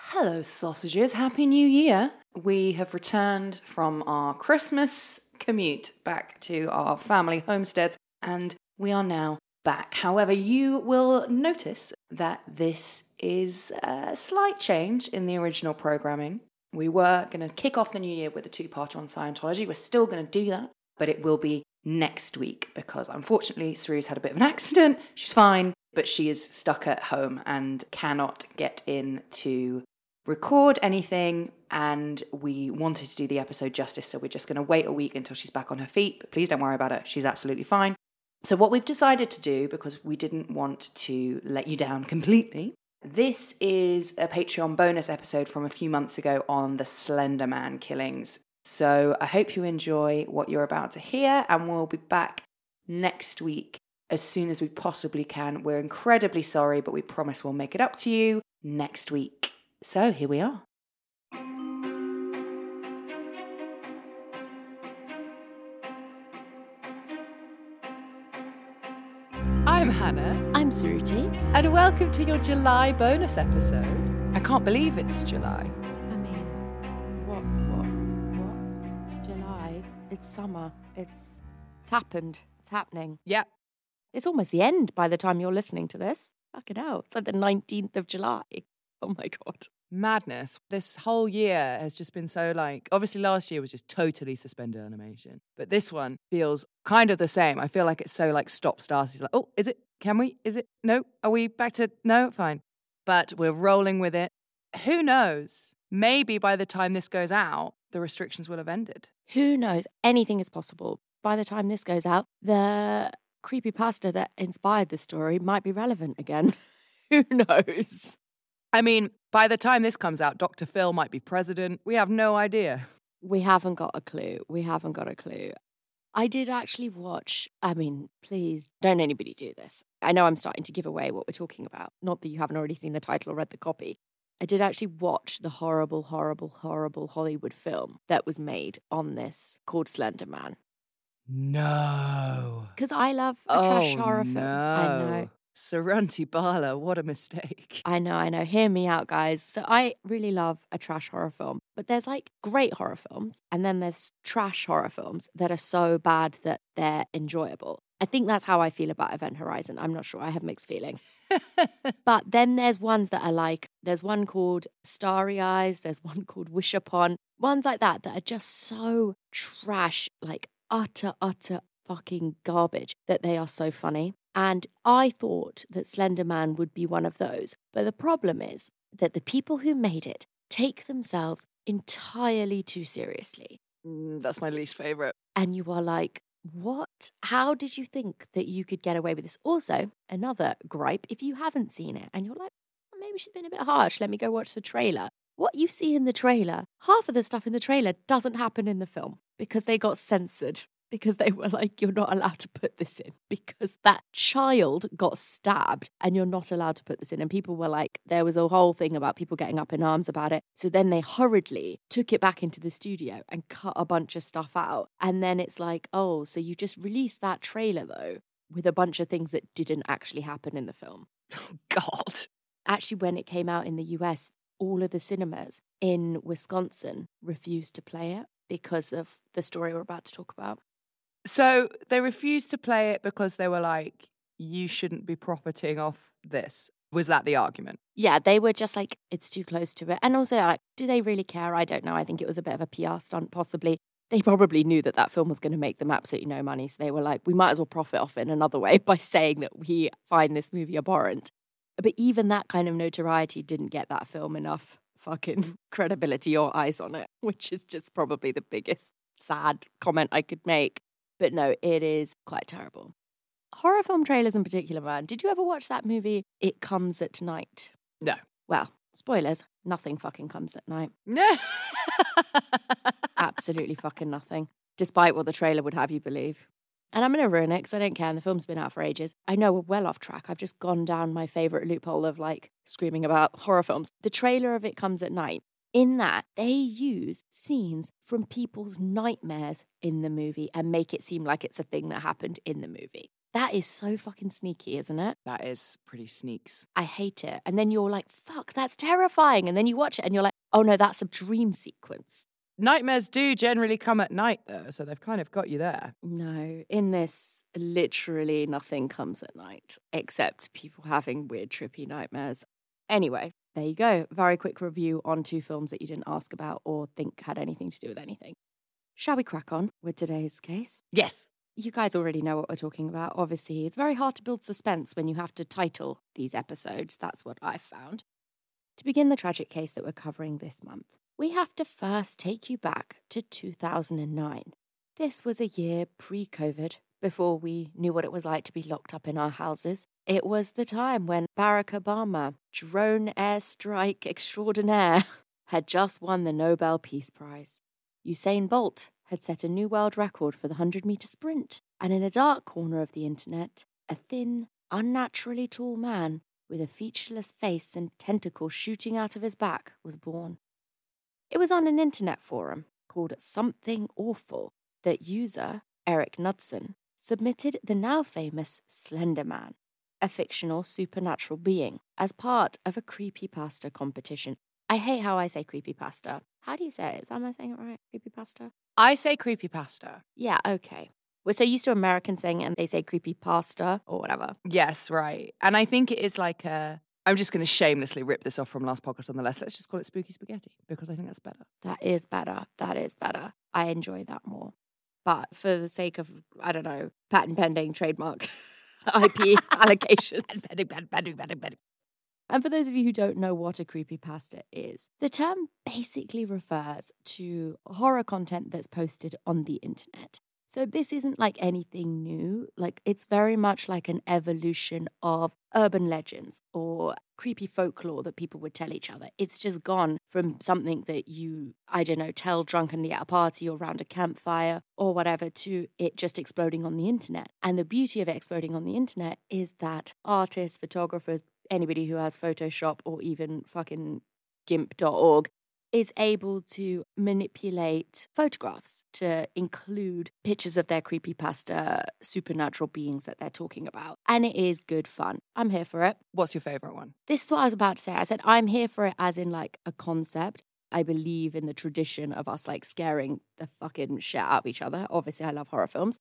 Hello, sausages. Happy New Year. We have returned from our Christmas commute back to our family homesteads, and we are now back. However, you will notice that this is a slight change in the original programming. We were going to kick off the new year with a two-parter on Scientology. We're still going to do that, but it will be next week because unfortunately Saru's had a bit of an accident. She's fine, but she is stuck at home and cannot get in to record anything, and we wanted to do the episode justice, so we're just going to wait a week until she's back on her feet. But please don't worry about her. She's absolutely fine. So what we've decided to do, because we didn't want to let you down completely, this is a Patreon bonus episode from a few months ago on the Slender Man killings. So I hope you enjoy what you're about to hear, and we'll be back next week as soon as we possibly can. We're incredibly sorry, but we promise we'll make it up to you next week. So here we are. I'm Hannah. I'm Suruti. And welcome to your July bonus episode. I can't believe it's July. I mean, what? July. It's summer. It's happened. It's happening. Yep. It's almost the end by the time you're listening to this. Fucking hell. It's like the 19th of July. Oh my God. Madness. This whole year has just been so obviously last year was just totally suspended animation. But this one feels kind of the same. I feel like it's so stop-start. It's like, oh, is it? Can we? Is it? No? Are we back to? No? Fine. But we're rolling with it. Who knows? Maybe by the time this goes out, the restrictions will have ended. Who knows? Anything is possible. By the time this goes out, the creepypasta that inspired the story might be relevant again. Who knows? I mean, by the time this comes out, Dr. Phil might be president. We have no idea. We haven't got a clue. I did actually watch, please don't anybody do this. I know I'm starting to give away what we're talking about. Not that you haven't already seen the title or read the copy. I did actually watch the horrible Hollywood film that was made on this called Slender Man. No. Because I love a trash horror film. I know. Saranti Bala, what a mistake. I know. Hear me out, guys. So I really love a trash horror film. But there's great horror films, and then there's trash horror films that are so bad that they're enjoyable. I think that's how I feel about Event Horizon. I'm not sure. I have mixed feelings. But then there's ones that are there's one called Starry Eyes, there's one called Wish Upon, ones like that are just so trash, utter fucking garbage that they are so funny. And I thought that Slender Man would be one of those. But the problem is that the people who made it take themselves entirely too seriously. That's my least favourite. And you are like, what? How did you think that you could get away with this? Also, another gripe, if you haven't seen it and you're like, maybe she's been a bit harsh, let me go watch the trailer. What you see in the trailer, half of the stuff in the trailer doesn't happen in the film because they got censored. Because they were like, you're not allowed to put this in because that child got stabbed and you're not allowed to put this in. And people were like, there was a whole thing about people getting up in arms about it. So then they hurriedly took it back into the studio and cut a bunch of stuff out. And then it's like, oh, so you just released that trailer though with a bunch of things that didn't actually happen in the film. Oh, God. Actually, when it came out in the US, all of the cinemas in Wisconsin refused to play it because of the story we're about to talk about. So they refused to play it because they were like, you shouldn't be profiting off this. Was that the argument? Yeah, they were just like, it's too close to it. And also, do they really care? I don't know. I think it was a bit of a PR stunt, possibly. They probably knew that that film was going to make them absolutely no money. So they were like, we might as well profit off it in another way by saying that we find this movie abhorrent. But even that kind of notoriety didn't get that film enough fucking credibility or eyes on it, which is just probably the biggest sad comment I could make. But no, it is quite terrible. Horror film trailers in particular, man. Did you ever watch that movie, It Comes at Night? No. Well, spoilers, nothing fucking comes at night. No. Absolutely fucking nothing, despite what the trailer would have you believe. And I'm going to ruin it because I don't care and the film's been out for ages. I know we're well off track. I've just gone down my favourite loophole of screaming about horror films. The trailer of It Comes at Night. In that, they use scenes from people's nightmares in the movie and make it seem like it's a thing that happened in the movie. That is so fucking sneaky, isn't it? That is pretty sneaks. I hate it. And then you're like, fuck, that's terrifying. And then you watch it and you're like, oh no, that's a dream sequence. Nightmares do generally come at night, though, so they've kind of got you there. No, in this, literally nothing comes at night except people having weird, trippy nightmares. Anyway, there you go. Very quick review on 2 films that you didn't ask about or think had anything to do with anything. Shall we crack on with today's case? Yes. You guys already know what we're talking about. Obviously, it's very hard to build suspense when you have to title these episodes. That's what I've found. To begin the tragic case that we're covering this month, we have to first take you back to 2009. This was a year pre-COVID, before we knew what it was like to be locked up in our houses. It was the time when Barack Obama, drone airstrike extraordinaire, had just won the Nobel Peace Prize. Usain Bolt had set a new world record for the 100-meter sprint. And in a dark corner of the internet, a thin, unnaturally tall man with a featureless face and tentacles shooting out of his back was born. It was on an internet forum called Something Awful that user Eric Knudsen submitted the now famous Slender Man, a fictional supernatural being, as part of a creepypasta competition. I hate how I say creepypasta. How do you say it? Am I saying it right? Creepypasta? I say creepypasta. Yeah, okay. We're so used to Americans saying it and they say creepypasta or whatever. Yes, right. And I think it is like I'm just going to shamelessly rip this off from last podcast on the list. Let's just call it spooky spaghetti because I think that's better. That is better. That is better. I enjoy that more. But for the sake of, I don't know, patent pending, trademark, IP allocations. And for those of you who don't know what a creepypasta is, the term basically refers to horror content that's posted on the internet. So this isn't like anything new. Like, it's very much like an evolution of urban legends or creepy folklore that people would tell each other. It's just gone from something that you, I don't know, tell drunkenly at a party or around a campfire or whatever to it just exploding on the internet. And the beauty of it exploding on the internet is that artists, photographers, anybody who has Photoshop or even fucking GIMP.org is able to manipulate photographs to include pictures of their creepypasta supernatural beings that they're talking about. And it is good fun. I'm here for it. What's your favourite one? This is what I was about to say. I said I'm here for it as in like a concept. I believe in the tradition of us like scaring the fucking shit out of each other. Obviously, I love horror films.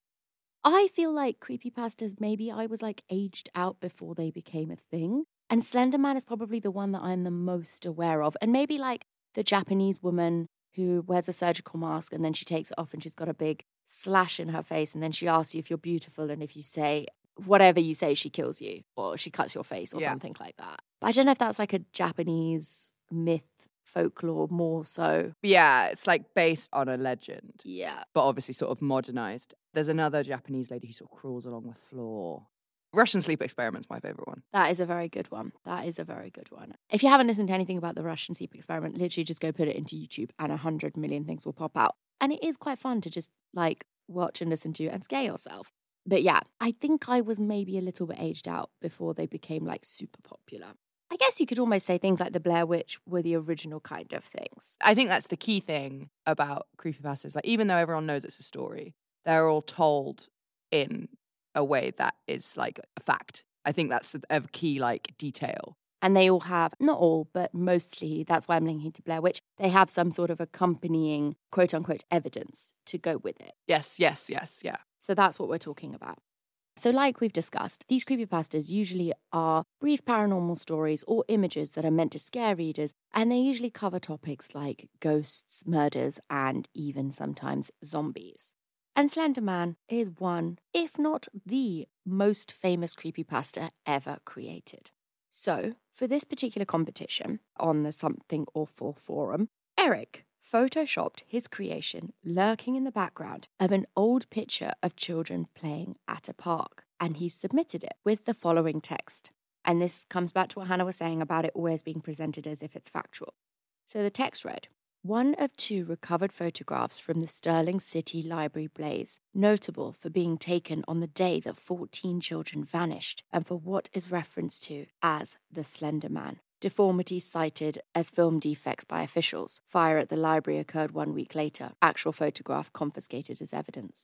I feel like creepypastas, maybe I was like aged out before they became a thing. And Slender Man is probably the one that I'm the most aware of. And maybe like the Japanese woman who wears a surgical mask and then she takes it off and she's got a big slash in her face and then she asks you if you're beautiful and if you say whatever you say, she kills you or she cuts your face or something like that. But I don't know if that's like a Japanese myth, folklore more so. Yeah, it's like based on a legend. Yeah. But obviously sort of modernized. There's another Japanese lady who sort of crawls along the floor. Russian Sleep Experiment's my favourite one. That is a very good one. That is a very good one. If you haven't listened to anything about the Russian Sleep Experiment, literally just go put it into YouTube and 100 million things will pop out. And it is quite fun to just like watch and listen to and scare yourself. But yeah, I think I was maybe a little bit aged out before they became like super popular. I guess you could almost say things like the Blair Witch were the original kind of things. I think that's the key thing about creepypastas. Like, even though everyone knows it's a story, they're all told in a way that is like a fact. I think that's a key like detail. And they all have, not all, but mostly, that's why I'm linking to Blair Witch, they have some sort of accompanying quote unquote evidence to go with it. Yes, yeah. So that's what we're talking about. So like we've discussed, these creepypastas usually are brief paranormal stories or images that are meant to scare readers, and they usually cover topics like ghosts, murders, and even sometimes zombies. And Slender Man is one, if not the most famous creepypasta ever created. So, for this particular competition on the Something Awful forum, Eric photoshopped his creation lurking in the background of an old picture of children playing at a park, and he submitted it with the following text. And this comes back to what Hannah was saying about it always being presented as if it's factual. So the text read, "One of 2 recovered photographs from the Stirling City Library blaze, notable for being taken on the day that 14 children vanished and for what is referenced to as the Slender Man. Deformities cited as film defects by officials. Fire at the library occurred 1 week later. Actual photograph confiscated as evidence."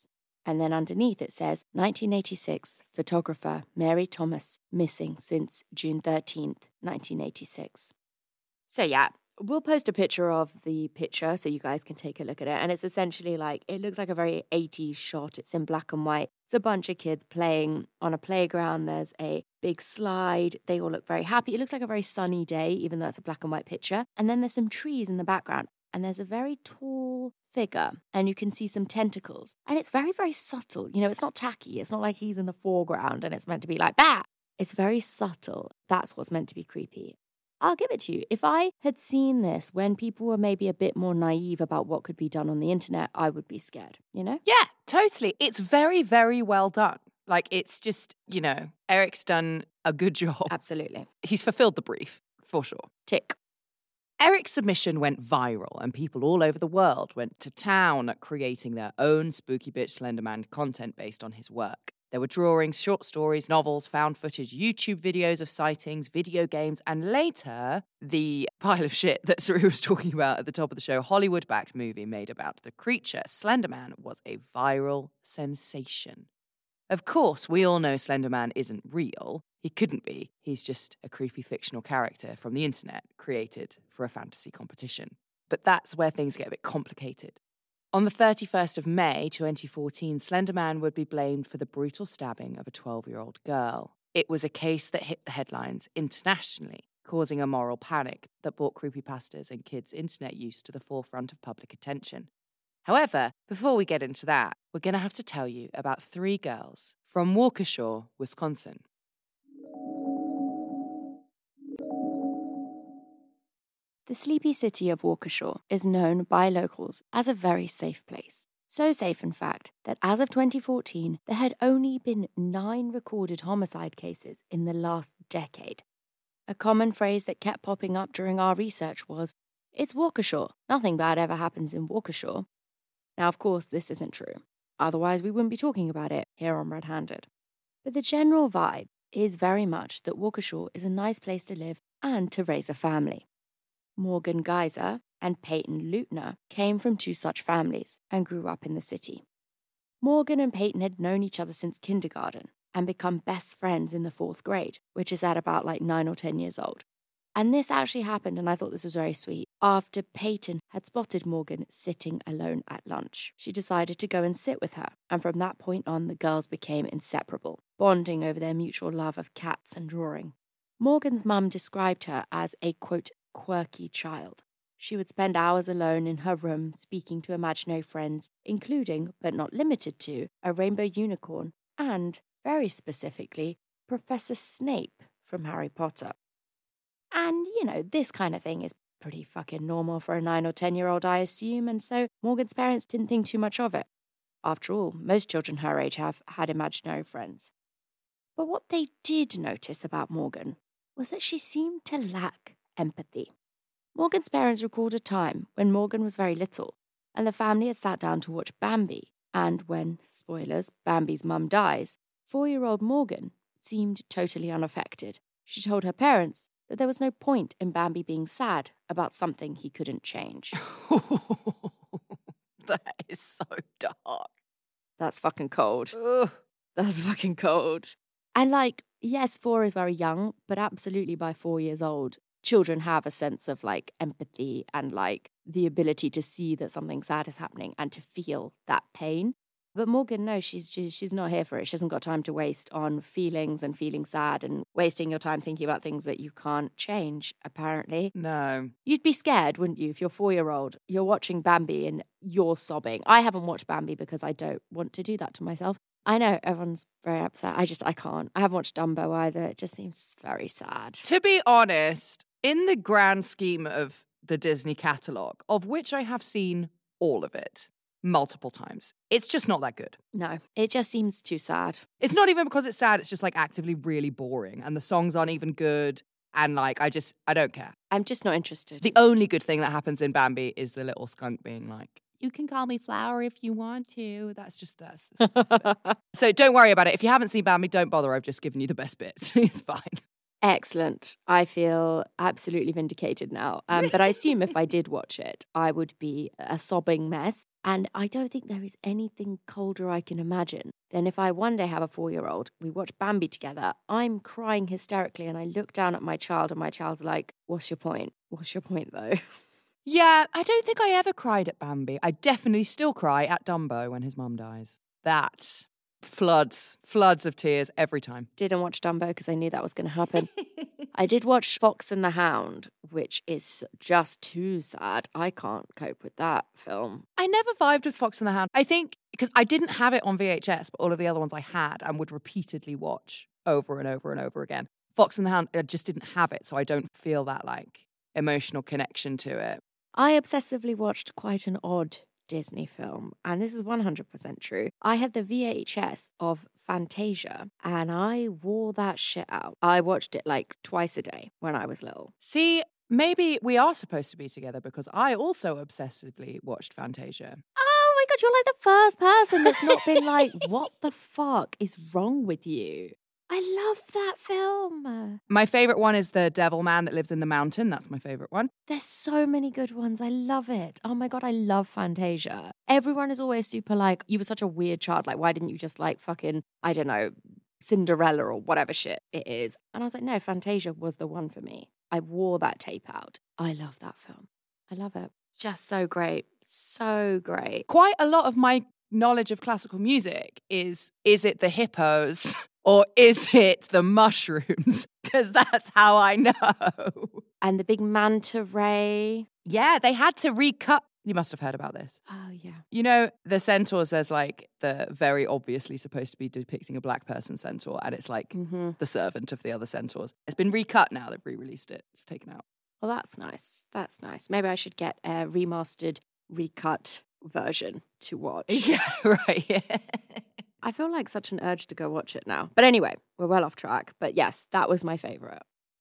And then underneath it says, 1986, photographer Mary Thomas, missing since June 13th, 1986. So yeah, we'll post a picture of the picture so you guys can take a look at it. And it's essentially like, it looks like a very 80s shot. It's in black and white. It's a bunch of kids playing on a playground. There's a big slide. They all look very happy. It looks like a very sunny day, even though it's a black and white picture. And then there's some trees in the background. And there's a very tall figure, and you can see some tentacles. And it's very, very subtle. You know, it's not tacky. It's not like he's in the foreground and it's meant to be like, bah! It's very subtle. That's what's meant to be creepy. I'll give it to you. If I had seen this when people were maybe a bit more naive about what could be done on the internet, I would be scared, you know? Yeah, totally. It's very, very well done. Like, it's just, you know, Eric's done a good job. Absolutely. He's fulfilled the brief, for sure. Tick. Eric's submission went viral, and people all over the world went to town at creating their own Spooky Bitch Slenderman content based on his work. There were drawings, short stories, novels, found footage, YouTube videos of sightings, video games, and later, the pile of shit that Saru was talking about at the top of the show, Hollywood-backed movie made about the creature. Slenderman was a viral sensation. Of course, we all know Slenderman isn't real. He couldn't be. He's just a creepy fictional character from the internet created for a fantasy competition. But that's where things get a bit complicated. On the 31st of May 2014, Slenderman would be blamed for the brutal stabbing of a 12-year-old girl. It was a case that hit the headlines internationally, causing a moral panic that brought creepypastas and kids' internet use to the forefront of public attention. However, before we get into that, we're going to have to tell you about 3 girls from Waukesha, Wisconsin. The sleepy city of Waukesha is known by locals as a very safe place. So safe, in fact, that as of 2014, there had only been 9 recorded homicide cases in the last decade. A common phrase that kept popping up during our research was, "It's Waukesha. Nothing bad ever happens in Waukesha." Now, of course, this isn't true. Otherwise, we wouldn't be talking about it here on Red Handed. But the general vibe is very much that Waukesha is a nice place to live and to raise a family. Morgan Geyser and Peyton Lutner came from 2 such families and grew up in the city. Morgan and Peyton had known each other since kindergarten and become best friends in the 4th grade, which is at about 9 or 10 years old. And this actually happened, and I thought this was very sweet, after Peyton had spotted Morgan sitting alone at lunch. She decided to go and sit with her, and from that point on, the girls became inseparable, bonding over their mutual love of cats and drawing. Morgan's mum described her as a, quote, quirky child. She would spend hours alone in her room speaking to imaginary friends, including, but not limited to, a rainbow unicorn and, very specifically, Professor Snape from Harry Potter. And, you know, this kind of thing is pretty fucking normal for a 9 or 10-year-old, I assume, and so Morgan's parents didn't think too much of it. After all, most children her age have had imaginary friends. But what they did notice about Morgan was that she seemed to lack empathy. Morgan's parents recalled a time when Morgan was very little and the family had sat down to watch Bambi, and when, spoilers, Bambi's mum dies, 4-year-old Morgan seemed totally unaffected. She told her parents that there was no point in Bambi being sad about something he couldn't change. That is so dark. That's fucking cold. Ugh. That's fucking cold. And yes, 4 is very young, but absolutely by 4 years old, children have a sense of empathy and the ability to see that something sad is happening and to feel that pain. But Morgan, no, she's not here for it. She hasn't got time to waste on feelings and feeling sad and wasting your time thinking about things that you can't change, apparently. No. You'd be scared, wouldn't you, if you're 4-year-old, you're watching Bambi and you're sobbing. I haven't watched Bambi because I don't want to do that to myself. I know, everyone's very upset. I can't. I haven't watched Dumbo either. It just seems very sad. To be honest, in the grand scheme of the Disney catalogue, of which I have seen all of it multiple times, it's just not that good. No, it just seems too sad. It's not even because it's sad, it's just actively really boring, and the songs aren't even good, and I don't care. I'm just not interested. The only good thing that happens in Bambi is the little skunk being you can call me Flower if you want to. That's So don't worry about it. If you haven't seen Bambi, don't bother. I've just given you the best bits. It's fine. Excellent. I feel absolutely vindicated now. But I assume if I did watch it, I would be a sobbing mess. And I don't think there is anything colder I can imagine than if I one day have a 4-year-old, we watch Bambi together, I'm crying hysterically and I look down at my child and my child's like, what's your point? What's your point though? Yeah, I don't think I ever cried at Bambi. I definitely still cry at Dumbo when his mum dies. That floods of tears every time. Didn't watch Dumbo because I knew that was going to happen. I did watch Fox and the Hound, which is just too sad. I can't cope with that film. I never vibed with Fox and the Hound. I think because I didn't have it on VHS, but all of the other ones I had and would repeatedly watch over and over and over again. Fox and the Hound, I just didn't have it, so I don't feel that like emotional connection to it. I obsessively watched quite an odd Disney film, and this is 100% true. I had the VHS of Fantasia, and I wore that shit out. I watched it like twice a day when I was little. See, maybe we are supposed to be together because I also obsessively watched Fantasia. Oh my God, you're like the first person that's not been like, what the fuck is wrong with you? I love that film. My favourite one is The Devil Man That Lives in the Mountain. That's my favourite one. There's so many good ones. I love it. Oh my God, I love Fantasia. Everyone is always super like, you were such a weird child. Like, why didn't you just like fucking, I don't know, Cinderella or whatever shit it is? And I was like, no, Fantasia was the one for me. I wore that tape out. I love that film. I love it. Just so great. So great. Quite a lot of my knowledge of classical music is it the hippos or is it the mushrooms? Because that's how I know. And the big manta ray. Yeah, they had to recut. You must have heard about this. Oh, yeah. You know, the centaurs, there's like the very obviously supposed to be depicting a black person centaur, and it's like the servant of the other centaurs. It's been recut now. They've re-released it. It's taken out. Well, that's nice. That's nice. Maybe I should get a remastered, recut version to watch. Yeah, right. Yeah. I feel like such an urge to go watch it now. But anyway, we're well off track. But yes, that was my favourite.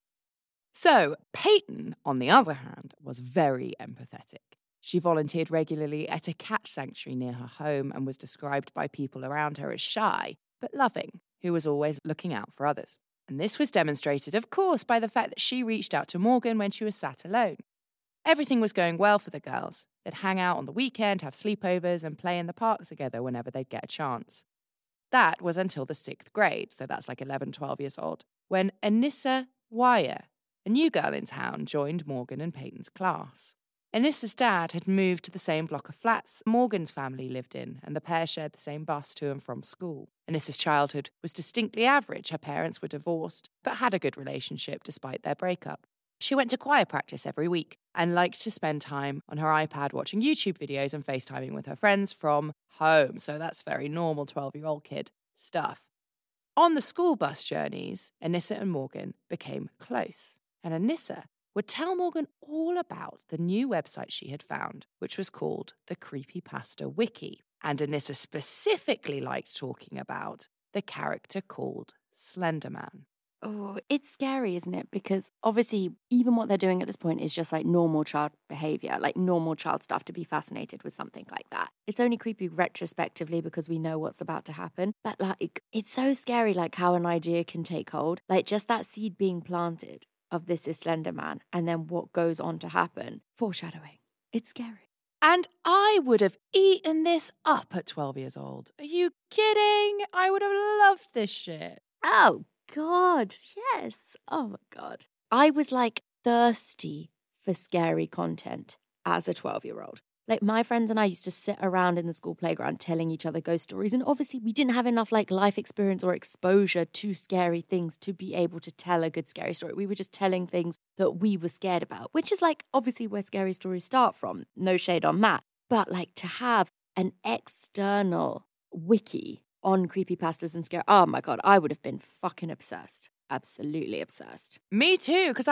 So, Peyton, on the other hand, was very empathetic. She volunteered regularly at a cat sanctuary near her home and was described by people around her as shy, but loving, who was always looking out for others. And this was demonstrated, of course, by the fact that she reached out to Morgan when she was sat alone. Everything was going well for the girls. They'd hang out on the weekend, have sleepovers, and play in the park together whenever they'd get a chance. That was until the 6th grade, so that's like 11, 12 years old, when Anissa Wire, a new girl in town, joined Morgan and Peyton's class. Anissa's dad had moved to the same block of flats Morgan's family lived in, and the pair shared the same bus to and from school. Anissa's childhood was distinctly average. Her parents were divorced, but had a good relationship despite their breakup. She went to choir practice every week and liked to spend time on her iPad watching YouTube videos and FaceTiming with her friends from home. So that's very normal 12-year-old kid stuff. On the school bus journeys, Anissa and Morgan became close. And Anissa would tell Morgan all about the new website she had found, which was called the Creepypasta Wiki. And Anissa specifically liked talking about the character called Slenderman. Oh, it's scary, isn't it? Because obviously, even what they're doing at this point is just like normal child behavior, like normal child stuff to be fascinated with something like that. It's only creepy retrospectively because we know what's about to happen. But like, it's so scary, like how an idea can take hold. Like just that seed being planted of this is Slenderman and then what goes on to happen. Foreshadowing. It's scary. And I would have eaten this up at 12 years old. Are you kidding? I would have loved this shit. Oh, God, yes. Oh, my God. I was like thirsty for scary content as a 12-year-old. Like my friends and I used to sit around in the school playground telling each other ghost stories. And obviously we didn't have enough like life experience or exposure to scary things to be able to tell a good scary story. We were just telling things that we were scared about, which is like obviously where scary stories start from. No shade on that. But like to have an external wiki on creepypastas and scare. Oh my God, I would have been fucking obsessed. Absolutely obsessed. Me too, because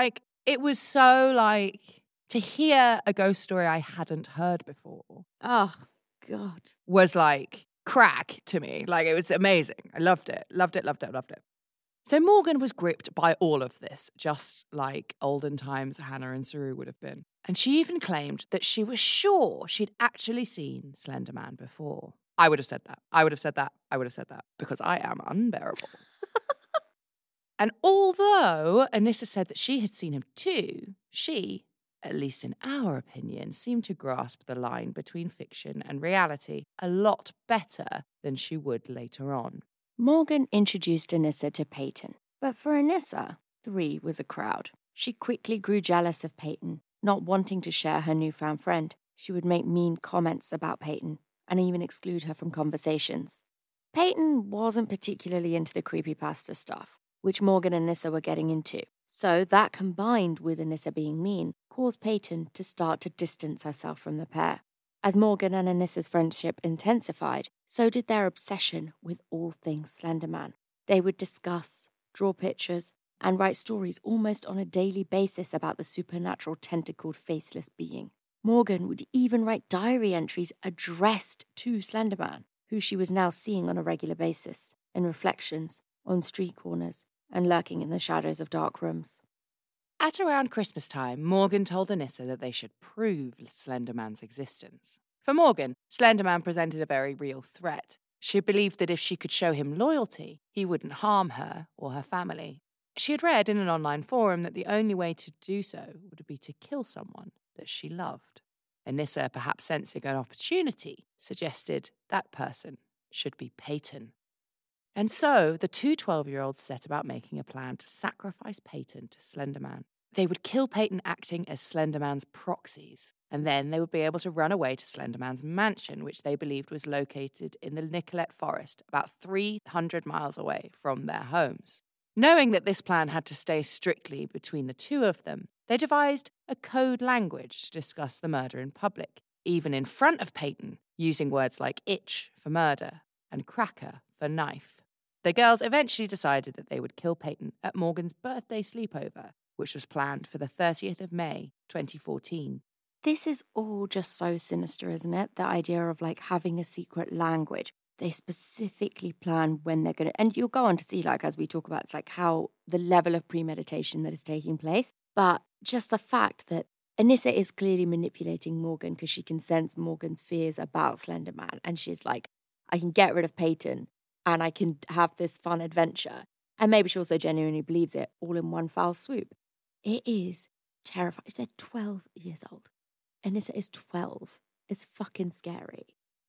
it was so like to hear a ghost story I hadn't heard before. Oh God. Was like crack to me. Like it was amazing. I loved it. Loved it, loved it, loved it. So Morgan was gripped by all of this, just like olden times Hannah and Saru would have been. And she even claimed that she was sure she'd actually seen Slenderman before. I would have said that. I would have said that. I would have said that because I am unbearable. And although Anissa said that she had seen him too, she, at least in our opinion, seemed to grasp the line between fiction and reality a lot better than she would later on. Morgan introduced Anissa to Peyton, but for Anissa, 3 was a crowd. She quickly grew jealous of Peyton, not wanting to share her newfound friend. She would make mean comments about Peyton and even exclude her from conversations. Peyton wasn't particularly into the creepypasta stuff, which Morgan and Anissa were getting into. So that, combined with Anissa being mean, caused Peyton to start to distance herself from the pair. As Morgan and Anissa's friendship intensified, so did their obsession with all things Slenderman. They would discuss, draw pictures, and write stories almost on a daily basis about the supernatural tentacled faceless being. Morgan would even write diary entries addressed to Slenderman, who she was now seeing on a regular basis, in reflections, on street corners, and lurking in the shadows of dark rooms. At around Christmas time, Morgan told Anissa that they should prove Slenderman's existence. For Morgan, Slenderman presented a very real threat. She believed that if she could show him loyalty, he wouldn't harm her or her family. She had read in an online forum that the only way to do so would be to kill someone that she loved. Anissa, perhaps sensing an opportunity, suggested that person should be Peyton. And so the two 12-year-olds set about making a plan to sacrifice Peyton to Slenderman. They would kill Peyton acting as Slenderman's proxies, and then they would be able to run away to Slenderman's mansion, which they believed was located in the Nicollet Forest, about 300 miles away from their homes. Knowing that this plan had to stay strictly between the two of them, they devised a code language to discuss the murder in public, even in front of Peyton, using words like itch for murder and cracker for knife. The girls eventually decided that they would kill Peyton at Morgan's birthday sleepover, which was planned for the 30th of May, 2014. This is all just so sinister, isn't it? The idea of like having a secret language. They specifically plan when they're going to, and you'll go on to see, like, as we talk about, it's like how the level of premeditation that is taking place. But just the fact that Anissa is clearly manipulating Morgan because she can sense Morgan's fears about Slenderman. And she's like, I can get rid of Peyton and I can have this fun adventure. And maybe she also genuinely believes it all in one foul swoop. It is terrifying. They're 12 years old. Anissa is 12. It's fucking scary.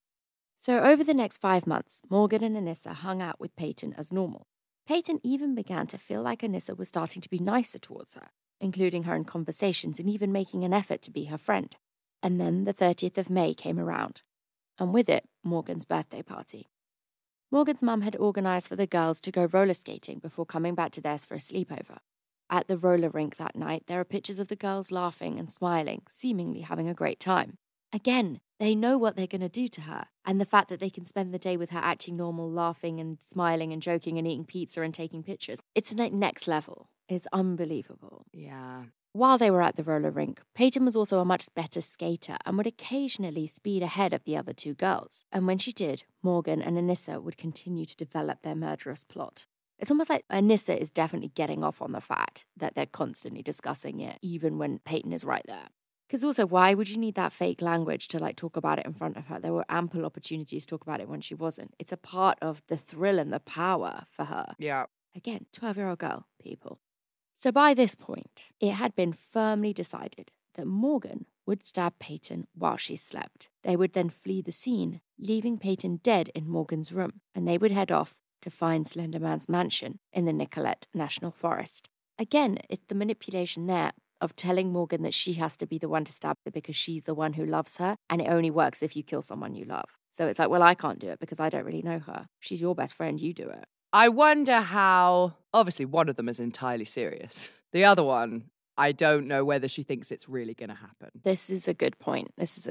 So over the next 5 months, Morgan and Anissa hung out with Peyton as normal. Peyton even began to feel like Anissa was starting to be nicer towards her, including her in conversations and even making an effort to be her friend. And then the 30th of May came around, and with it, Morgan's birthday party. Morgan's mum had organised for the girls to go roller skating before coming back to theirs for a sleepover. At the roller rink that night, there are pictures of the girls laughing and smiling, seemingly having a great time. Again, they know what they're going to do to her, and the fact that they can spend the day with her acting normal, laughing and smiling and joking and eating pizza and taking pictures. It's like next level. It's unbelievable. Yeah. While they were at the roller rink, Peyton was also a much better skater and would occasionally speed ahead of the other two girls. And when she did, Morgan and Anissa would continue to develop their murderous plot. It's almost like Anissa is definitely getting off on the fact that they're constantly discussing it, even when Peyton is right there. Because also, why would you need that fake language to like talk about it in front of her? There were ample opportunities to talk about it when she wasn't. It's a part of the thrill and the power for her. Yeah. Again, 12-year-old girl, people. So by this point, it had been firmly decided that Morgan would stab Peyton while she slept. They would then flee the scene, leaving Peyton dead in Morgan's room, and they would head off to find Slenderman's mansion in the Nicollet National Forest. Again, it's the manipulation there of telling Morgan that she has to be the one to stab her because she's the one who loves her, and it only works if you kill someone you love. So it's like, well, I can't do it because I don't really know her. She's your best friend, you do it. I wonder how, obviously one of them is entirely serious. The other one, I don't know whether she thinks it's really going to happen. This is a good point.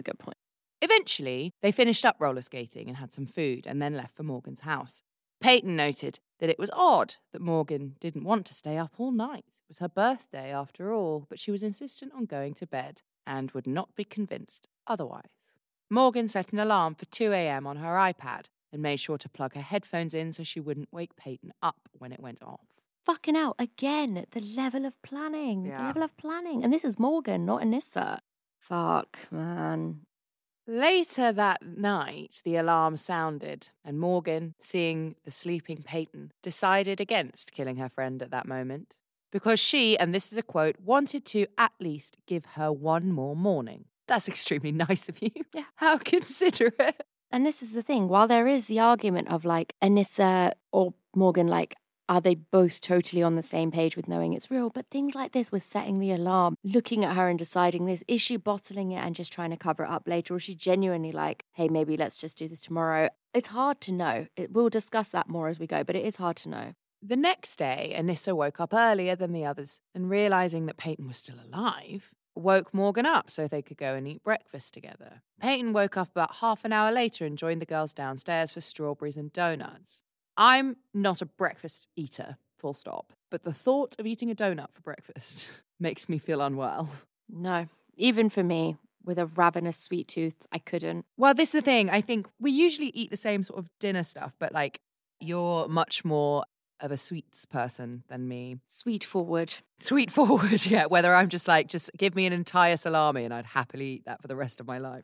Eventually, they finished up roller skating and had some food and then left for Morgan's house. Peyton noted that it was odd that Morgan didn't want to stay up all night. It was her birthday after all, but she was insistent on going to bed and would not be convinced otherwise. Morgan set an alarm for 2 a.m. on her iPad and made sure to plug her headphones in so she wouldn't wake Peyton up when it went off. Fucking hell, again, the level of planning. Yeah. The level of planning. And this is Morgan, not Anissa. Fuck, man. Later that night, the alarm sounded, and Morgan, seeing the sleeping Peyton, decided against killing her friend at that moment. Because she, and this is a quote, wanted to at least give her one more morning. That's extremely nice of you. Yeah. How considerate. And this is the thing, while there is the argument of like Anissa or Morgan, like, are they both totally on the same page with knowing it's real? But things like this with setting the alarm, looking at her and deciding this, is she bottling it and just trying to cover it up later? Or is she genuinely like, hey, maybe let's just do this tomorrow? It's hard to know. We'll discuss that more as we go, but it is hard to know. The next day, Anissa woke up earlier than the others and realizing that Peyton was still alive, woke Morgan up so they could go and eat breakfast together. Peyton woke up about half an hour later and joined the girls downstairs for strawberries and donuts. I'm not a breakfast eater, full stop, but the thought of eating a donut for breakfast makes me feel unwell. No, even for me, with a ravenous sweet tooth, I couldn't. Well, this is the thing. I think we usually eat the same sort of dinner stuff, but like you're much more of a sweets person than me. Sweet forward. Sweet forward, yeah. Whether I'm just like, just give me an entire salami and I'd happily eat that for the rest of my life.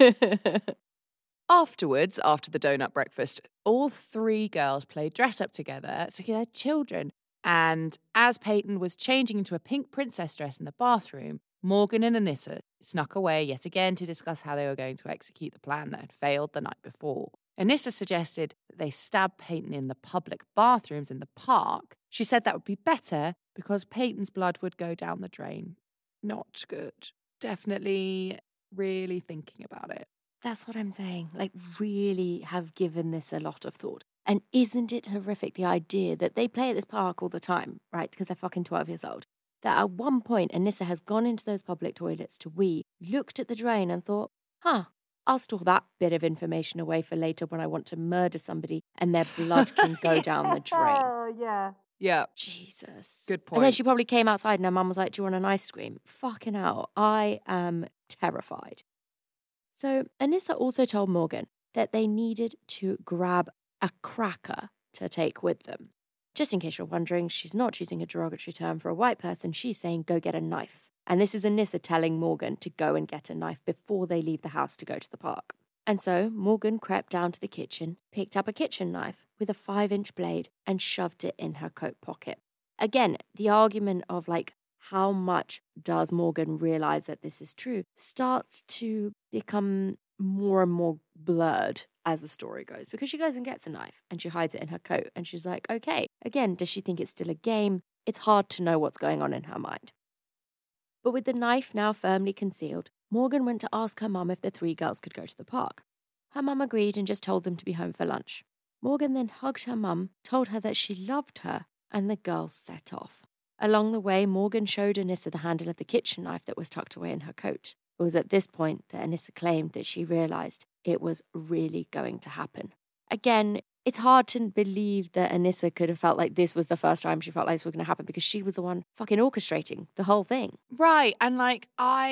Afterwards, after the donut breakfast, all three girls played dress up together to their children. And as Peyton was changing into a pink princess dress in the bathroom, Morgan and Anissa snuck away yet again to discuss how they were going to execute the plan that had failed the night before. Anissa suggested that they stab Peyton in the public bathrooms in the park. She said that would be better because Peyton's blood would go down the drain. Not good. Definitely really thinking about it. That's what I'm saying. Like, really have given this a lot of thought. And isn't it horrific, the idea that they play at this park all the time, right? Because they're fucking 12 years old. That at one point, Anissa has gone into those public toilets to wee, looked at the drain and thought, I'll store that bit of information away for later when I want to murder somebody and their blood can go down the drain. Oh, yeah. Yeah. Jesus. Good point. And then she probably came outside and her mum was like, do you want an ice cream? Fucking hell. I am terrified. So Anissa also told Morgan that they needed to grab a cracker to take with them. Just in case you're wondering, she's not choosing a derogatory term for a white person. She's saying, go get a knife. And this is Anissa telling Morgan to go and get a knife before they leave the house to go to the park. And so Morgan crept down to the kitchen, picked up a kitchen knife with a 5-inch blade and shoved it in her coat pocket. Again, the argument of like, how much does Morgan realize that this is true starts to become more and more blurred as the story goes, because she goes and gets a knife and she hides it in her coat and she's like, okay, again, does she think it's still a game? It's hard to know what's going on in her mind. But with the knife now firmly concealed, Morgan went to ask her mum if the three girls could go to the park. Her mum agreed and just told them to be home for lunch. Morgan then hugged her mum, told her that she loved her, and the girls set off. Along the way, Morgan showed Anissa the handle of the kitchen knife that was tucked away in her coat. It was at this point that Anissa claimed that she realised it was really going to happen. Again, it's hard to believe that Anissa could have felt like this was the first time she felt like this was going to happen because she was the one fucking orchestrating the whole thing. Right. And like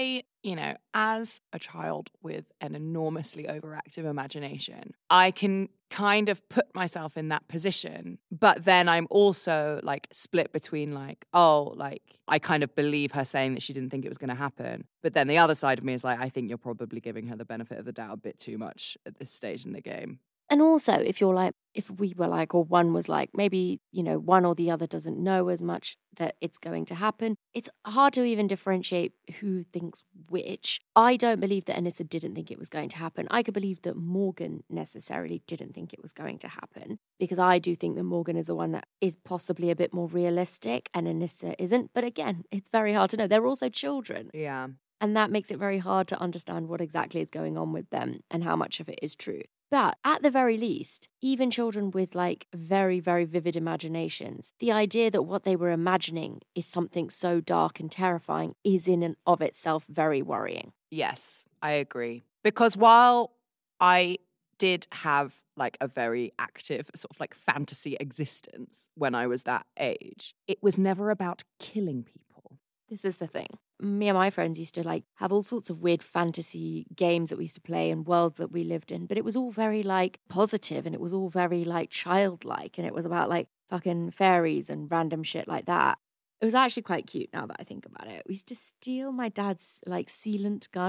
as a child with an enormously overactive imagination, I can kind of put myself in that position. But then I'm also like split between like, I kind of believe her saying that she didn't think it was going to happen. But then the other side of me is like, I think you're probably giving her the benefit of the doubt a bit too much at this stage in the game. And also, if we were like, or one was like, maybe, one or the other doesn't know as much that it's going to happen, it's hard to even differentiate who thinks which. I don't believe that Anissa didn't think it was going to happen. I could believe that Morgan necessarily didn't think it was going to happen, because I do think that Morgan is the one that is possibly a bit more realistic and Anissa isn't. But again, it's very hard to know. They're also children. Yeah. And that makes it very hard to understand what exactly is going on with them and how much of it is true. But at the very least, even children with like very, very vivid imaginations, the idea that what they were imagining is something so dark and terrifying is in and of itself very worrying. Yes, I agree. Because while I did have like a very active sort of like fantasy existence when I was that age, it was never about killing people. This is the thing. Me and my friends used to like have all sorts of weird fantasy games that we used to play and worlds that we lived in, but it was all very like positive and it was all very like childlike, and it was about like fucking fairies and random shit like that. It was actually quite cute now that I think about it. We used to steal my dad's like sealant gun.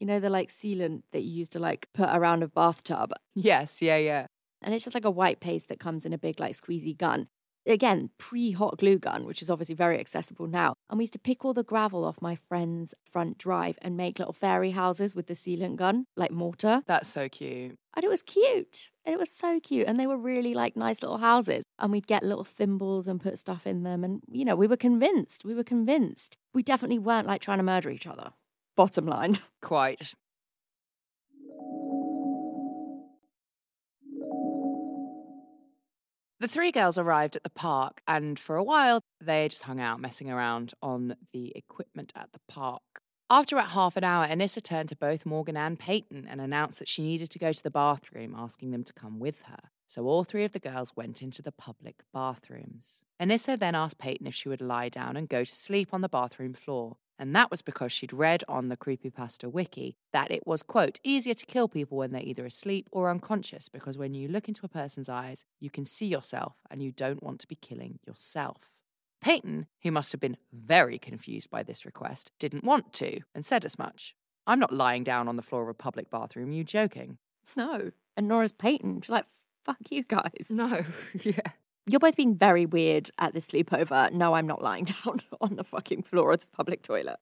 You know, the like sealant that you used to like put around a bathtub. Yes, yeah. And it's just like a white paste that comes in a big like squeezy gun. Again, pre-hot glue gun, which is obviously very accessible now. And we used to pick all the gravel off my friend's front drive and make little fairy houses with the sealant gun, like mortar. That's so cute. And it was cute. And it was so cute. And they were really like nice little houses. And we'd get little thimbles and put stuff in them. And, you know, we were convinced. We definitely weren't like trying to murder each other. Bottom line. Quite. The three girls arrived at the park, and for a while, they just hung out messing around on the equipment at the park. After about half an hour, Anissa turned to both Morgan and Peyton and announced that she needed to go to the bathroom, asking them to come with her. So all three of the girls went into the public bathrooms. Anissa then asked Peyton if she would lie down and go to sleep on the bathroom floor. And that was because she'd read on the Creepypasta wiki that it was, quote, easier to kill people when they're either asleep or unconscious, because when you look into a person's eyes, you can see yourself and you don't want to be killing yourself. Peyton, who must have been very confused by this request, didn't want to and said as much. I'm not lying down on the floor of a public bathroom, you joking? No. And nor is Peyton. She's like, fuck you guys. No, yeah. You're both being very weird at this sleepover. No, I'm not lying down on the fucking floor of this public toilet.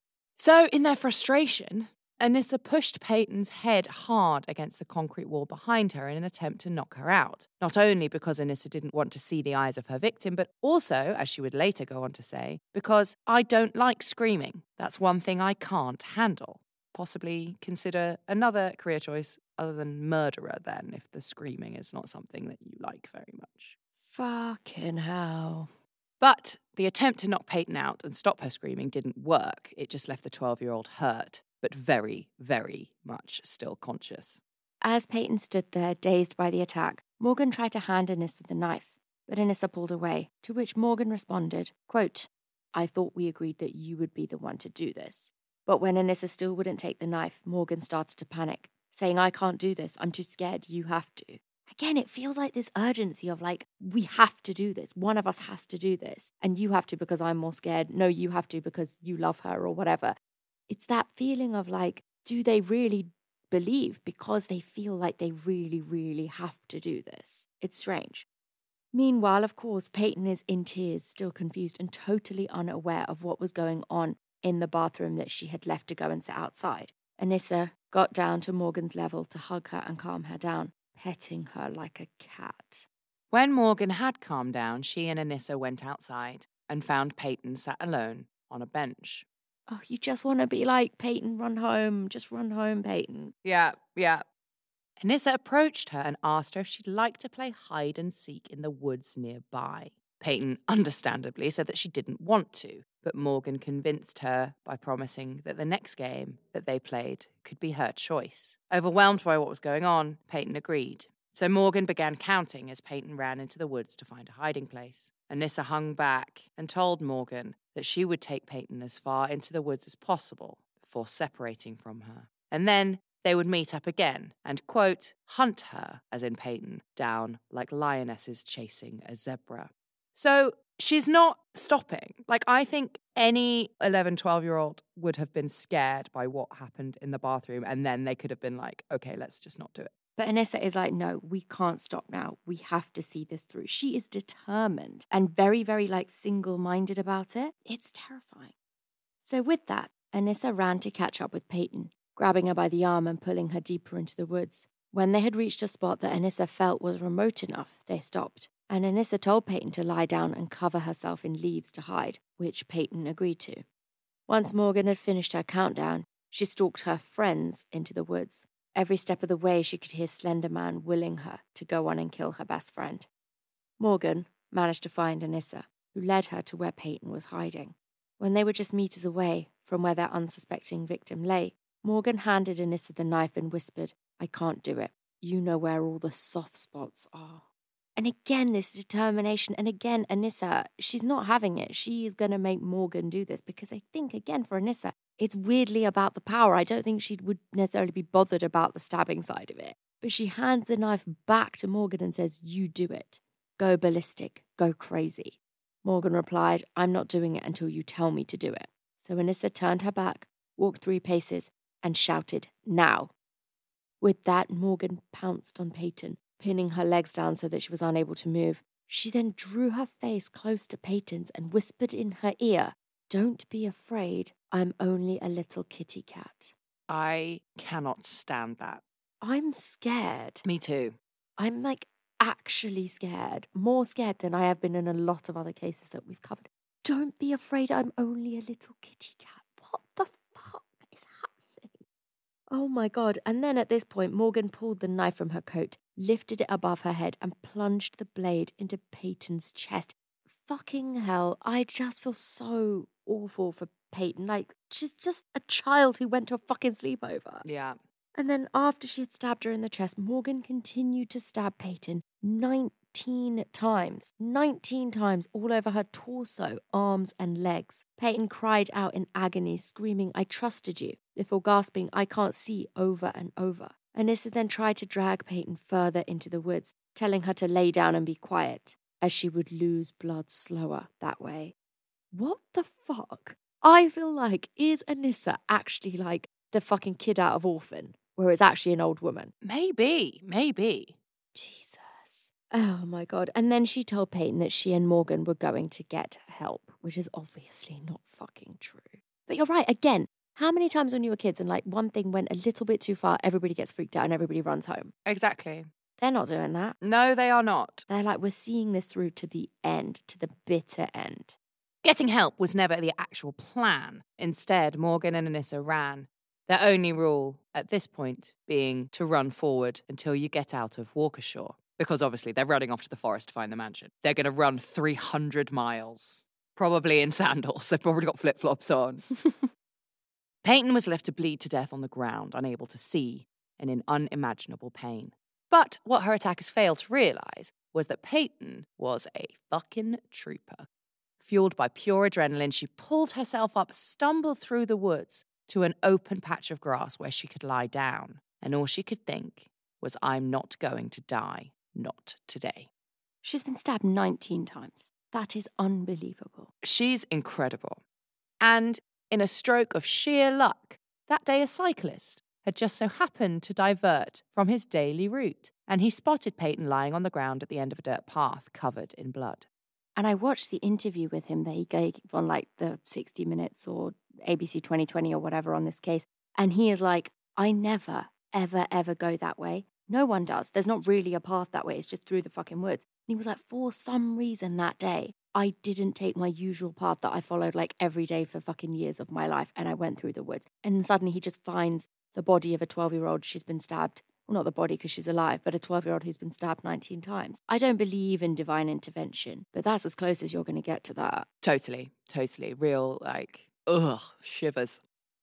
So, in their frustration, Anissa pushed Peyton's head hard against the concrete wall behind her in an attempt to knock her out. Not only because Anissa didn't want to see the eyes of her victim, but also, as she would later go on to say, because I don't like screaming. That's one thing I can't handle. Possibly consider another career choice other than murderer then, if the screaming is not something that you like very much. Fucking hell. But the attempt to knock Peyton out and stop her screaming didn't work. It just left the 12-year-old hurt, but very, very much still conscious. As Peyton stood there, dazed by the attack, Morgan tried to hand Anissa the knife, but Anissa pulled away, to which Morgan responded, quote, I thought we agreed that you would be the one to do this. But when Anissa still wouldn't take the knife, Morgan started to panic, saying, I can't do this, I'm too scared, you have to. Again, it feels like this urgency of like, we have to do this. One of us has to do this. And you have to because I'm more scared. No, you have to because you love her or whatever. It's that feeling of like, do they really believe because they feel like they really, really have to do this? It's strange. Meanwhile, of course, Peyton is in tears, still confused and totally unaware of what was going on in the bathroom that she had left to go and sit outside. Anissa got down to Morgan's level to hug her and calm her down, petting her like a cat. When Morgan had calmed down, she and Anissa went outside and found Peyton sat alone on a bench. Oh, you just want to be like, Peyton, run home. Just run home, Peyton. Yeah. Anissa approached her and asked her if she'd like to play hide and seek in the woods nearby. Peyton, understandably, said that she didn't want to, but Morgan convinced her by promising that the next game that they played could be her choice. Overwhelmed by what was going on, Peyton agreed. So Morgan began counting as Peyton ran into the woods to find a hiding place. Anissa hung back and told Morgan that she would take Peyton as far into the woods as possible before separating from her. And then they would meet up again and, quote, hunt her, as in Peyton, down like lionesses chasing a zebra. So she's not stopping. Like, I think any 11, 12-year-old would have been scared by what happened in the bathroom, and then they could have been like, okay, let's just not do it. But Anissa is like, no, we can't stop now. We have to see this through. She is determined and very, very like single-minded about it. It's terrifying. So with that, Anissa ran to catch up with Peyton, grabbing her by the arm and pulling her deeper into the woods. When they had reached a spot that Anissa felt was remote enough, they stopped. And Anissa told Peyton to lie down and cover herself in leaves to hide, which Peyton agreed to. Once Morgan had finished her countdown, she stalked her friends into the woods. Every step of the way, she could hear Slender Man willing her to go on and kill her best friend. Morgan managed to find Anissa, who led her to where Peyton was hiding. When they were just meters away from where their unsuspecting victim lay, Morgan handed Anissa the knife and whispered, I can't do it. You know where all the soft spots are. And again, this determination. And again, Anissa, she's not having it. She is going to make Morgan do this because I think, again, for Anissa, it's weirdly about the power. I don't think she would necessarily be bothered about the stabbing side of it. But she hands the knife back to Morgan and says, you do it. Go ballistic. Go crazy. Morgan replied, I'm not doing it until you tell me to do it. So Anissa turned her back, walked 3 paces, and shouted, "Now." With that, Morgan pounced on Peyton, pinning her legs down so that she was unable to move. She then drew her face close to Peyton's and whispered in her ear, "Don't be afraid, I'm only a little kitty cat." I cannot stand that. I'm scared. Me too. I'm like actually scared. More scared than I have been in a lot of other cases that we've covered. Don't be afraid, I'm only a little kitty cat. What the fuck is happening? Oh my God. And then at this point, Morgan pulled the knife from her coat, lifted it above her head, and plunged the blade into Peyton's chest. Fucking hell. I just feel so awful for Peyton. Like, she's just a child who went to a fucking sleepover. Yeah. And then after she had stabbed her in the chest, Morgan continued to stab Peyton 19 times. 19 times all over her torso, arms, and legs. Peyton cried out in agony, screaming, "I trusted you," before gasping, "I can't see," over and over. Anissa then tried to drag Peyton further into the woods, telling her to lay down and be quiet, as she would lose blood slower that way. What the fuck? I feel like, is Anissa actually like the fucking kid out of Orphan, where it's actually an old woman? Maybe. Jesus. Oh my God. And then she told Peyton that she and Morgan were going to get help, which is obviously not fucking true. But you're right. Again, how many times when you were kids and like one thing went a little bit too far, everybody gets freaked out and everybody runs home? Exactly. They're not doing that. No, they are not. They're like, we're seeing this through to the end, to the bitter end. Getting help was never the actual plan. Instead, Morgan and Anissa ran. Their only rule at this point being to run forward until you get out of Walkershaw. Because obviously they're running off to the forest to find the mansion. They're going to run 300 miles. Probably in sandals. They've probably got flip-flops on. Peyton was left to bleed to death on the ground, unable to see, and in unimaginable pain. But what her attackers failed to realise was that Peyton was a fucking trooper. Fueled by pure adrenaline, she pulled herself up, stumbled through the woods to an open patch of grass where she could lie down. And all she could think was, "I'm not going to die. Not today." She's been stabbed 19 times. That is unbelievable. She's incredible. And in a stroke of sheer luck, that day a cyclist had just so happened to divert from his daily route, and he spotted Peyton lying on the ground at the end of a dirt path covered in blood. And I watched the interview with him that he gave on like the 60 Minutes or ABC 2020 or whatever on this case. And he is like, "I never, ever, ever go that way. No one does. There's not really a path that way. It's just through the fucking woods." And he was like, "For some reason that day, I didn't take my usual path that I followed like every day for fucking years of my life. And I went through the woods." And suddenly he just finds the body of a 12-year-old she's been stabbed. Well, not the body because she's alive, but a 12-year-old who's been stabbed 19 times. I don't believe in divine intervention, but that's as close as you're going to get to that. Totally. Real, shivers.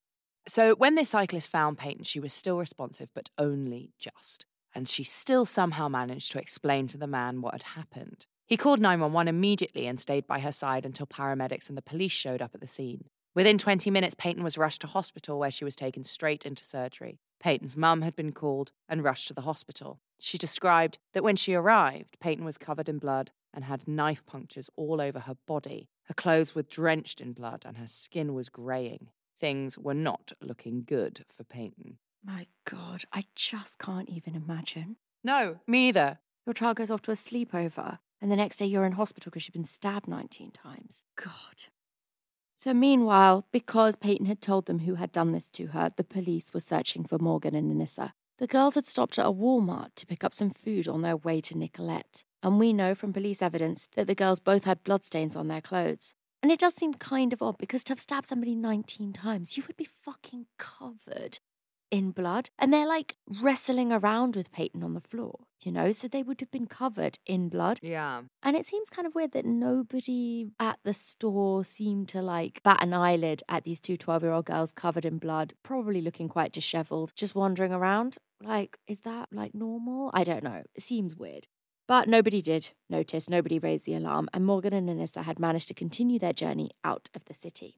So when this cyclist found Peyton, she was still responsive, but only just. And she still somehow managed to explain to the man what had happened. He called 911 immediately and stayed by her side until paramedics and the police showed up at the scene. Within 20 minutes, Peyton was rushed to hospital where she was taken straight into surgery. Peyton's mum had been called and rushed to the hospital. She described that when she arrived, Peyton was covered in blood and had knife punctures all over her body. Her clothes were drenched in blood and her skin was greying. Things were not looking good for Peyton. My God, I just can't even imagine. No, me either. Your child goes off to a sleepover and the next day you're in hospital because she's been stabbed 19 times. God. So meanwhile, because Peyton had told them who had done this to her, the police were searching for Morgan and Anissa. The girls had stopped at a Walmart to pick up some food on their way to Nicolette. And we know from police evidence that the girls both had bloodstains on their clothes. And it does seem kind of odd because to have stabbed somebody 19 times, you would be fucking covered in blood. And they're like wrestling around with Peyton on the floor, you know, so they would have been covered in blood. Yeah. And it seems kind of weird that nobody at the store seemed to like bat an eyelid at these two 12-year-old girls covered in blood, probably looking quite disheveled, just wandering around. Like, is that like normal? I don't know. It seems weird. But nobody did notice, nobody raised the alarm, and Morgan and Anissa had managed to continue their journey out of the city.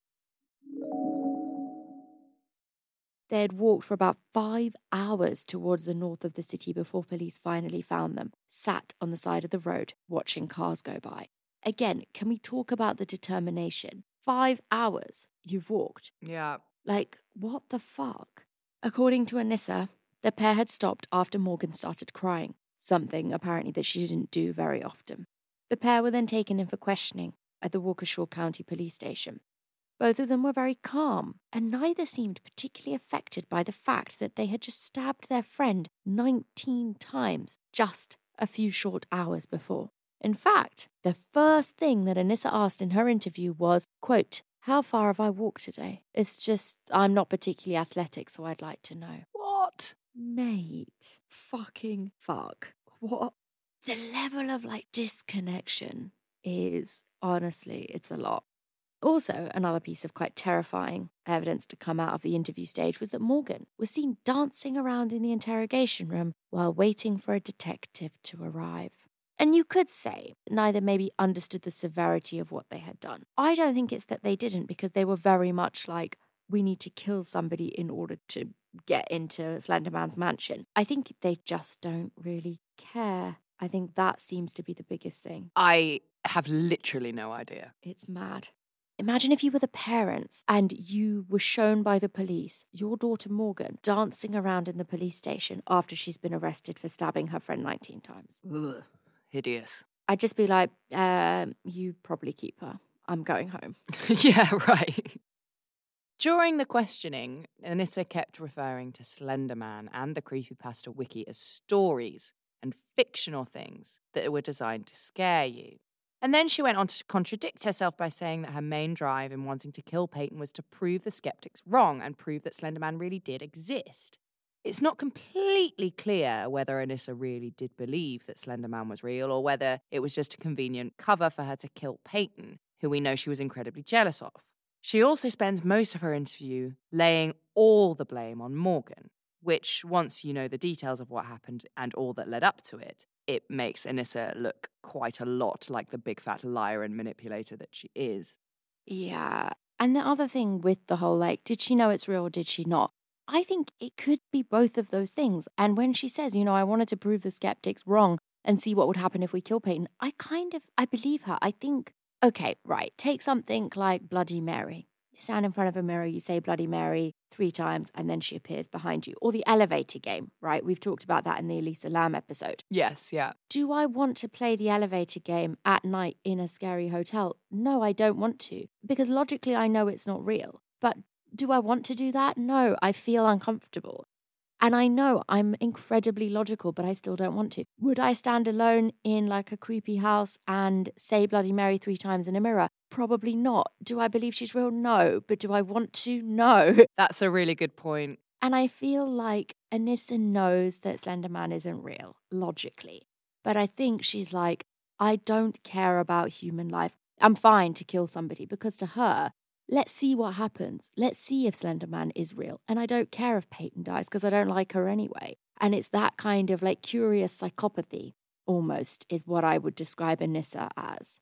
They had walked for about 5 hours towards the north of the city before police finally found them, sat on the side of the road, watching cars go by. Again, can we talk about the determination? 5 hours you've walked. Yeah. Like, what the fuck? According to Anissa, the pair had stopped after Morgan started crying, something apparently that she didn't do very often. The pair were then taken in for questioning at the Waukesha County Police Station. Both of them were very calm, and neither seemed particularly affected by the fact that they had just stabbed their friend 19 times just a few short hours before. In fact, the first thing that Anissa asked in her interview was, quote, "How far have I walked today? It's just, I'm not particularly athletic, so I'd like to know." What? Mate, fucking fuck. What? The level of disconnection is, honestly, it's a lot. Also, another piece of quite terrifying evidence to come out of the interview stage was that Morgan was seen dancing around in the interrogation room while waiting for a detective to arrive. And you could say neither maybe understood the severity of what they had done. I don't think it's that they didn't, because they were very much like, we need to kill somebody in order to get into Slenderman's mansion. I think they just don't really care. I think that seems to be the biggest thing. I have literally no idea. It's mad. Imagine if you were the parents and you were shown by the police your daughter Morgan dancing around in the police station after she's been arrested for stabbing her friend 19 times. Ugh, hideous. I'd just be like, you probably keep her. I'm going home. Yeah, right. During the questioning, Anissa kept referring to Slenderman and the Creepypasta Wiki as stories and fictional things that were designed to scare you. And then she went on to contradict herself by saying that her main drive in wanting to kill Peyton was to prove the skeptics wrong and prove that Slenderman really did exist. It's not completely clear whether Anissa really did believe that Slenderman was real or whether it was just a convenient cover for her to kill Peyton, who we know she was incredibly jealous of. She also spends most of her interview laying all the blame on Morgan, which, once you know the details of what happened and all that led up to it, it makes Anissa look quite a lot like the big fat liar and manipulator that she is. Yeah. And the other thing with the whole, did she know it's real or did she not? I think it could be both of those things. And when she says, I wanted to prove the skeptics wrong and see what would happen if we kill Peyton, I believe her. I think, okay, right, take something like Bloody Mary. You stand in front of a mirror, you say Bloody Mary 3 times, and then she appears behind you. Or the elevator game, right? We've talked about that in the Elisa Lam episode. Yes, yeah. Do I want to play the elevator game at night in a scary hotel? No, I don't want to. Because logically, I know it's not real. But do I want to do that? No, I feel uncomfortable. And I know I'm incredibly logical, but I still don't want to. Would I stand alone in a creepy house and say Bloody Mary 3 times in a mirror? Probably not. Do I believe she's real? No. But do I want to? No. That's a really good point. And I feel like Anissa knows that Slenderman isn't real, logically. But I think she's like, I don't care about human life. I'm fine to kill somebody, because to her, let's see what happens. Let's see if Slenderman is real. And I don't care if Peyton dies, because I don't like her anyway. And it's that kind of curious psychopathy, almost, is what I would describe Anissa as.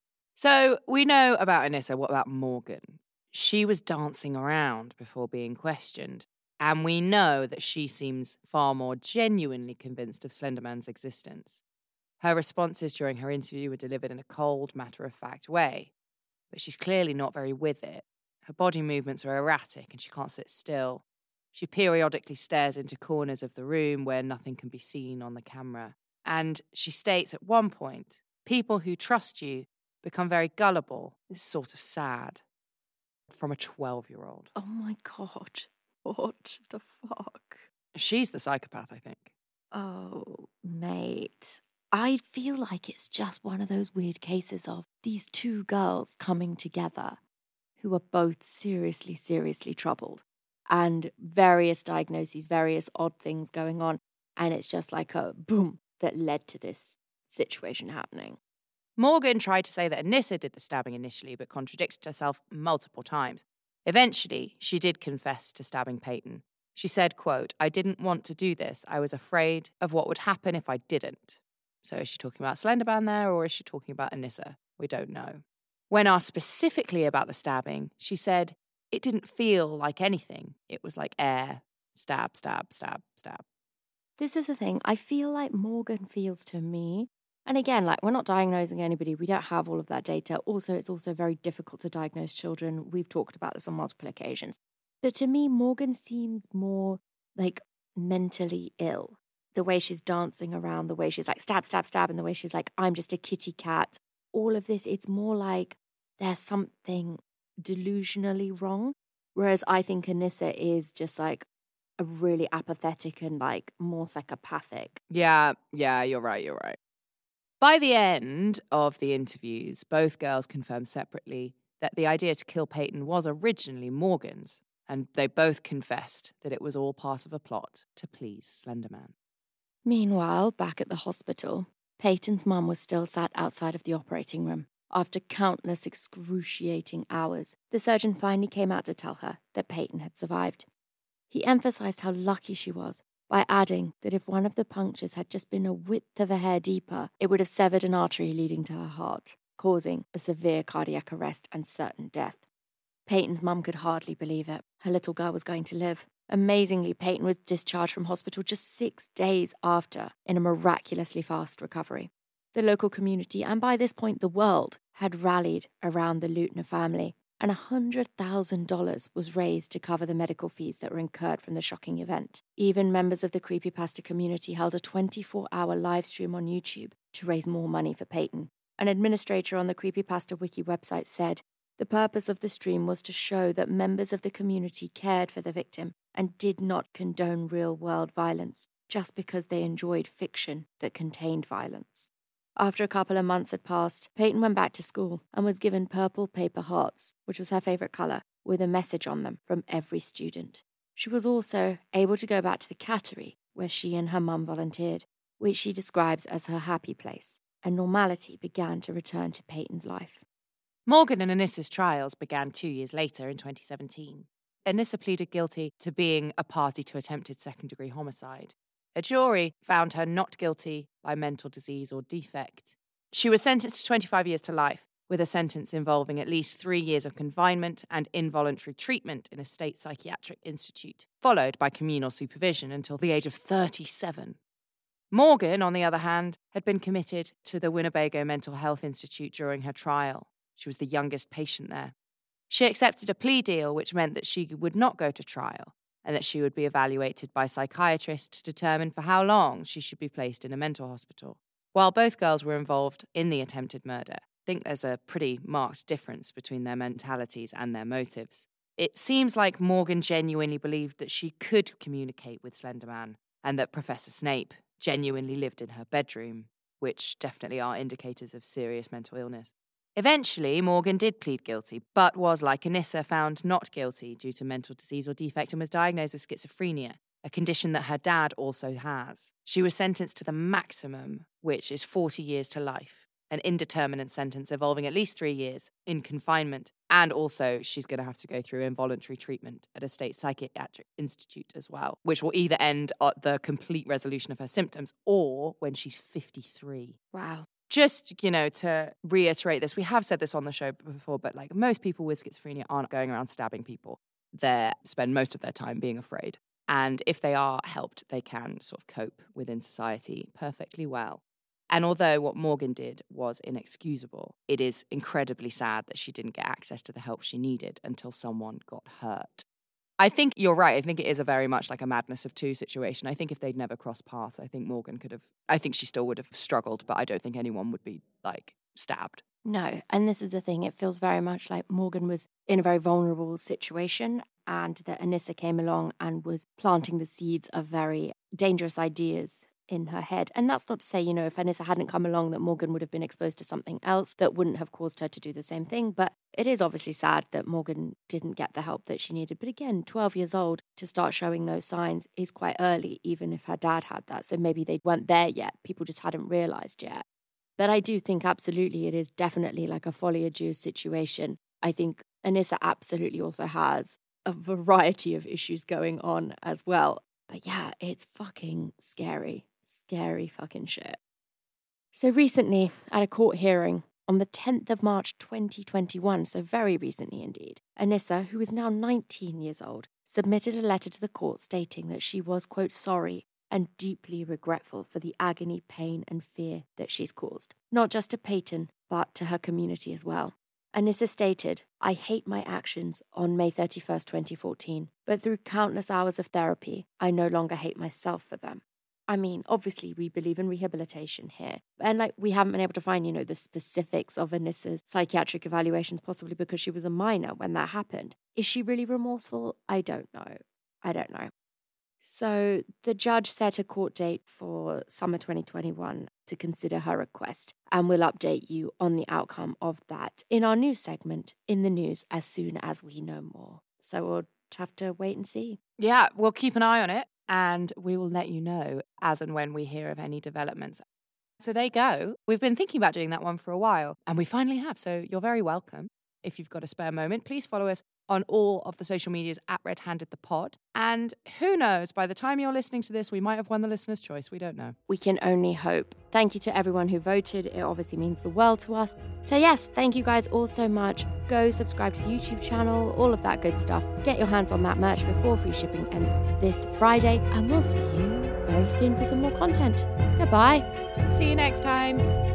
So we know about Anissa. What about Morgan? She was dancing around before being questioned. And we know that she seems far more genuinely convinced of Slenderman's existence. Her responses during her interview were delivered in a cold, matter-of-fact way. But she's clearly not very with it. Her body movements are erratic and she can't sit still. She periodically stares into corners of the room where nothing can be seen on the camera. And she states at one point, people who trust you become very gullible. It's sort of sad. From a 12-year-old. Oh my God. What the fuck? She's the psychopath, I think. Oh, mate. I feel like it's just one of those weird cases of these 2 girls coming together who are both seriously, seriously troubled, and various diagnoses, various odd things going on. And it's just like a boom that led to this situation happening. Morgan tried to say that Anissa did the stabbing initially, but contradicted herself multiple times. Eventually, she did confess to stabbing Peyton. She said, quote, "I didn't want to do this. I was afraid of what would happen if I didn't." So is she talking about Slenderman there, or is she talking about Anissa? We don't know. When asked specifically about the stabbing, she said, "It didn't feel like anything. It was like air. Stab, stab, stab, stab." This is the thing. I feel like Morgan feels to me, and again, we're not diagnosing anybody. We don't have all of that data. Also, it's also very difficult to diagnose children. We've talked about this on multiple occasions. But to me, Morgan seems more like mentally ill. The way she's dancing around, the way she's like stab, stab, stab, and the way she's like, I'm just a kitty cat. All of this, it's more like there's something delusionally wrong. Whereas I think Anissa is just like a really apathetic and like more psychopathic. Yeah, you're right. By the end of the interviews, both girls confirmed separately that the idea to kill Peyton was originally Morgan's, and they both confessed that it was all part of a plot to please Slenderman. Meanwhile, back at the hospital, Peyton's mum was still sat outside of the operating room. After countless excruciating hours, the surgeon finally came out to tell her that Peyton had survived. He emphasized how lucky she was by adding that if one of the punctures had just been a width of a hair deeper, it would have severed an artery leading to her heart, causing a severe cardiac arrest and certain death. Peyton's mum could hardly believe it. Her little girl was going to live. Amazingly, Peyton was discharged from hospital just 6 days after, in a miraculously fast recovery. The local community, and by this point the world, had rallied around the Lutner family, and $100,000 was raised to cover the medical fees that were incurred from the shocking event. Even members of the creepypasta community held a 24-hour live stream on YouTube to raise more money for Peyton. An administrator on the Creepypasta Wiki website said, the purpose of the stream was to show that members of the community cared for the victim and did not condone real-world violence just because they enjoyed fiction that contained violence. After a couple of months had passed, Peyton went back to school and was given purple paper hearts, which was her favourite colour, with a message on them from every student. She was also able to go back to the cattery, where she and her mum volunteered, which she describes as her happy place, and normality began to return to Peyton's life. Morgan and Anissa's trials began 2 years later in 2017. Anissa pleaded guilty to being a party to attempted second-degree homicide. A jury found her not guilty by mental disease or defect. She was sentenced to 25 years to life, with a sentence involving at least 3 years of confinement and involuntary treatment in a state psychiatric institute, followed by communal supervision until the age of 37. Morgan, on the other hand, had been committed to the Winnebago Mental Health Institute during her trial. She was the youngest patient there. She accepted a plea deal, which meant that she would not go to trial and that she would be evaluated by psychiatrists to determine for how long she should be placed in a mental hospital. While both girls were involved in the attempted murder, I think there's a pretty marked difference between their mentalities and their motives. It seems like Morgan genuinely believed that she could communicate with Slenderman and that Professor Snape genuinely lived in her bedroom, which definitely are indicators of serious mental illness. Eventually, Morgan did plead guilty, but was, like Anissa, found not guilty due to mental disease or defect and was diagnosed with schizophrenia, a condition that her dad also has. She was sentenced to the maximum, which is 40 years to life, an indeterminate sentence involving at least 3 years in confinement, and also she's going to have to go through involuntary treatment at a state psychiatric institute as well, which will either end at the complete resolution of her symptoms or when she's 53. Wow. Just, to reiterate this, we have said this on the show before, but like most people with schizophrenia aren't going around stabbing people. They spend most of their time being afraid. And if they are helped, they can sort of cope within society perfectly well. And although what Morgan did was inexcusable, it is incredibly sad that she didn't get access to the help she needed until someone got hurt. I think you're right. I think it is a very much like a madness of two situation. I think if they'd never crossed paths, I think Morgan I think she still would have struggled, but I don't think anyone would be, stabbed. No, and this is the thing. It feels very much like Morgan was in a very vulnerable situation and that Anissa came along and was planting the seeds of very dangerous ideas in her head. And that's not to say, if Anissa hadn't come along that Morgan would have been exposed to something else that wouldn't have caused her to do the same thing. But it is obviously sad that Morgan didn't get the help that she needed. But again, 12 years old to start showing those signs is quite early, even if her dad had that. So maybe they weren't there yet. People just hadn't realised yet. But I do think absolutely it is definitely like a folie à deux situation. I think Anissa absolutely also has a variety of issues going on as well. But yeah, it's fucking scary. Scary fucking shit. So recently, at a court hearing on the 10th of March 2021, so very recently indeed, Anissa, who is now 19 years old, submitted a letter to the court stating that she was, quote, sorry and deeply regretful for the agony, pain and fear that she's caused, not just to Peyton, but to her community as well. Anissa stated, "I hate my actions on May 31st, 2014, but through countless hours of therapy, I no longer hate myself for them." I mean, obviously, we believe in rehabilitation here. And we haven't been able to find, the specifics of Anissa's psychiatric evaluations, possibly because she was a minor when that happened. Is she really remorseful? I don't know. So the judge set a court date for summer 2021 to consider her request, and we'll update you on the outcome of that in our news segment, In the News, as soon as we know more. So we'll have to wait and see. Yeah, we'll keep an eye on it. And we will let you know as and when we hear of any developments. So there you go. We've been thinking about doing that one for a while, and we finally have. So you're very welcome. If you've got a spare moment, please follow us on all of the social medias at Red Handed the Pod. And who knows, by the time you're listening to this, we might have won the listener's choice. We don't know. We can only hope. Thank you to everyone who voted. It obviously means the world to us. So yes, thank you guys all so much. Go subscribe to the YouTube channel, all of that good stuff. Get your hands on that merch before free shipping ends this Friday. And we'll see you very soon for some more content. Goodbye. See you next time.